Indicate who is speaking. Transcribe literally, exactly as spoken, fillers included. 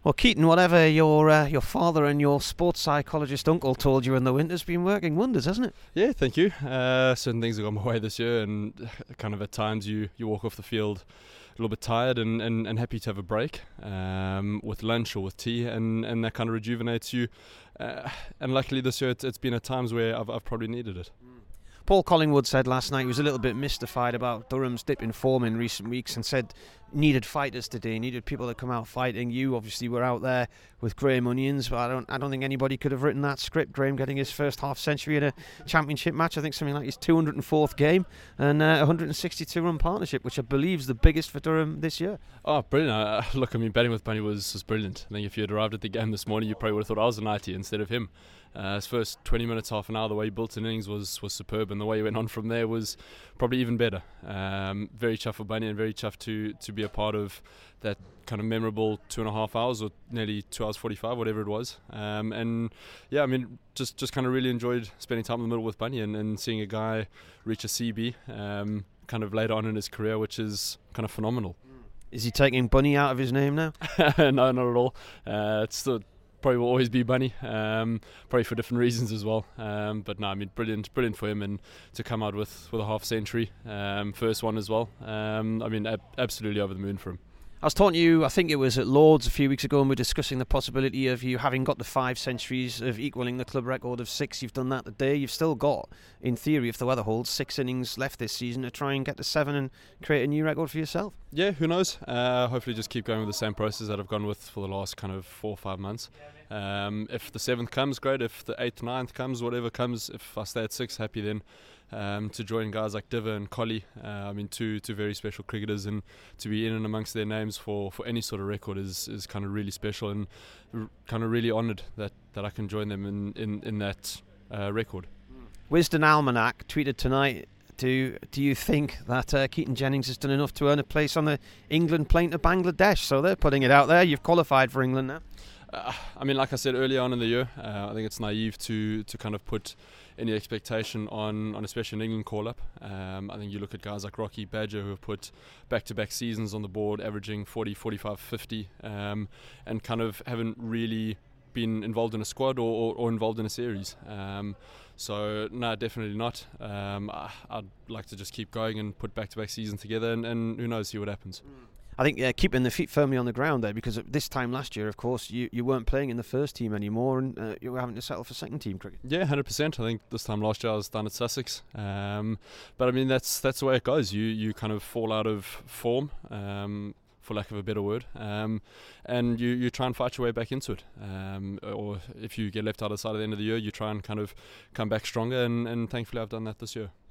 Speaker 1: Well, Keaton, whatever your uh, your father and your sports psychologist uncle told you in the winter's been working wonders, hasn't it?
Speaker 2: Yeah, thank you. Uh, certain things have gone my way this year, and kind of at times you, you walk off the field a little bit tired and, and, and happy to have a break um, with lunch or with tea, and, and that kind of rejuvenates you. Uh, and luckily this year it's, it's been at times where I've, I've probably needed it.
Speaker 1: Paul Collingwood said last night he was a little bit mystified about Durham's dip in form in recent weeks and said needed fighters today, needed people to come out fighting. You obviously were out there with Graham Onions, but I don't I don't think anybody could have written that script. Graham getting his first half century in a championship match, I think something like his two hundred fourth game, and uh, one hundred sixty-two run partnership, which I believe is the biggest for Durham this year.
Speaker 2: Oh, brilliant. Uh, look, I mean, batting with Bunny was, was brilliant. I think if you had arrived at the game this morning, you probably would have thought I was a ninety instead of him. Uh, his first twenty minutes, half an hour, the way he built an innings was, was superb, and the way he went on from there was probably even better. Um, very chuffed for Bunny, and very chuffed to, to be a part of that kind of memorable two and a half hours or nearly two hours forty-five, whatever it was. Um, and yeah, I mean, just, just kind of really enjoyed spending time in the middle with Bunny and, and seeing a guy reach a C B um, kind of later on in his career, which is kind of phenomenal.
Speaker 1: Is he taking Bunny out of his name now?
Speaker 2: No, not at all. Uh, it's still probably will always be Bunny, um, probably for different reasons as well. Um, but no, I mean, brilliant, brilliant for him, and to come out with, with a half century, um, first one as well. Um, I mean, ab- absolutely over the moon for him.
Speaker 1: I was talking to you, I think it was at Lord's a few weeks ago, and we were discussing the possibility of you having got the five centuries, of equaling the club record of six. You've done that today. You've still got, in theory, if the weather holds, six innings left this season to try and get to seven and create a new record for yourself.
Speaker 2: Yeah, who knows? Uh, hopefully just keep going with the same process that I've gone with for the last kind of four or five months. Um, if the seventh comes, great. If the eighth, ninth comes, whatever comes, if I stay at six, happy then. Um, to join guys like Diva and Collie, uh, I mean, two two very special cricketers, and to be in and amongst their names for, for any sort of record is, is kind of really special, and r- kind of really honoured that, that I can join them in, in, in that uh, record.
Speaker 1: Wisden Almanac tweeted tonight, do, do you think that uh, Keaton Jennings has done enough to earn a place on the England plane to Bangladesh? So they're putting it out there. You've qualified for England now.
Speaker 2: Uh, I mean, like I said earlier on in the year, uh, I think it's naive to, to kind of put any expectation on, on especially an England call-up. Um, I think you look at guys like Rocky Badger, who have put back-to-back seasons on the board, averaging forty, forty-five, fifty, um, and kind of haven't really been involved in a squad or, or, or involved in a series. Um, so, no, definitely not. Um, I, I'd like to just keep going and put back-to-back seasons together, and, and who knows, see what happens.
Speaker 1: Mm. I think uh, keeping the feet firmly on the ground there, because this time last year, of course, you, you weren't playing in the first team anymore, and uh, you were having to settle for second team cricket.
Speaker 2: Yeah, one hundred percent. I think this time last year I was down at Sussex, um, but I mean that's that's the way it goes. You you kind of fall out of form, um, for lack of a better word, um, and you, you try and fight your way back into it. Um, or if you get left out of the side at the end of the year, you try and kind of come back stronger, and, and thankfully I've done that this year.